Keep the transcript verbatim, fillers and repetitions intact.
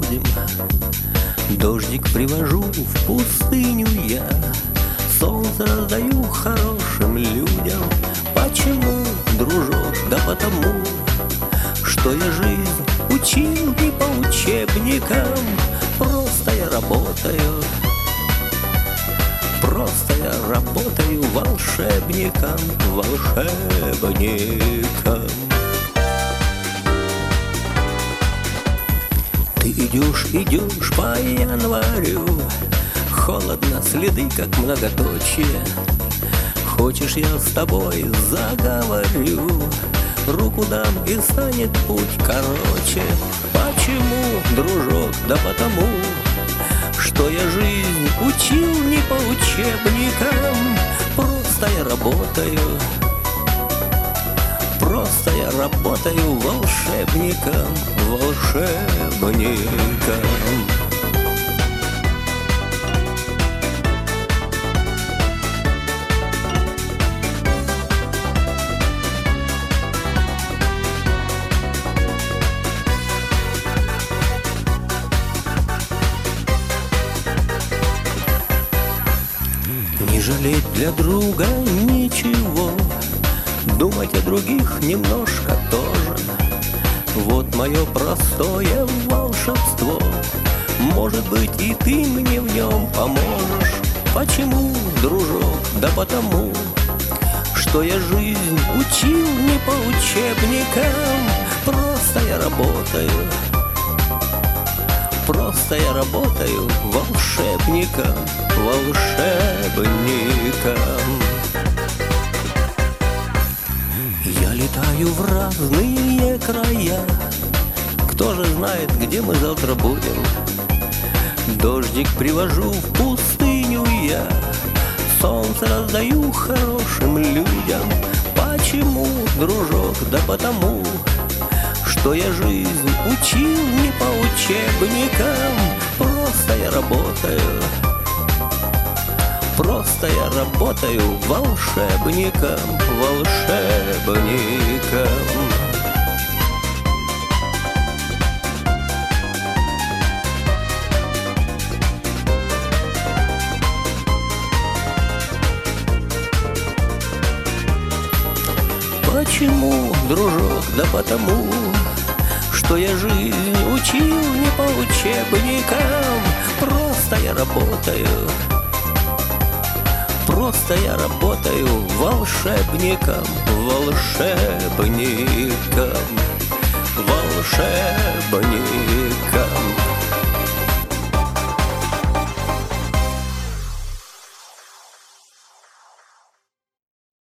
будем. Дождик привожу в пустыню я, солнце раздаю хорошим людям. Почему, дружок? Да потому, что я жизнь учил не по учебникам. Просто я работаю, просто я работаю волшебником, волшебником. Ты идешь, идешь по январю, холодно, следы как многоточие. Хочешь, я с тобой заговорю, руку дам и станет путь короче. Почему, дружок? Да потому, что я жизнь учил не по учебникам. Просто я работаю, просто я работаю волшебником, волшебником. Не жалеть для друга ничего, думать о других немножко тоже. Вот мое простое волшебство, может быть, и ты мне в нем поможешь. Почему, дружок? Да потому, что я жизнь учил не по учебникам. Просто я работаю, просто я работаю волшебником, волшебником. Я летаю в разные края, кто же знает, где мы завтра будем. Дождик привожу в пустыню я, солнце раздаю хорошим людям. Почему, дружок? Да потому, что я жизнь учил не по учебникам. Просто я работаю, просто я работаю волшебником, волшебником. Почему, дружок? Да потому, что я жизнь учил не по учебникам. Просто я работаю, просто я работаю волшебником, волшебником, волшебником.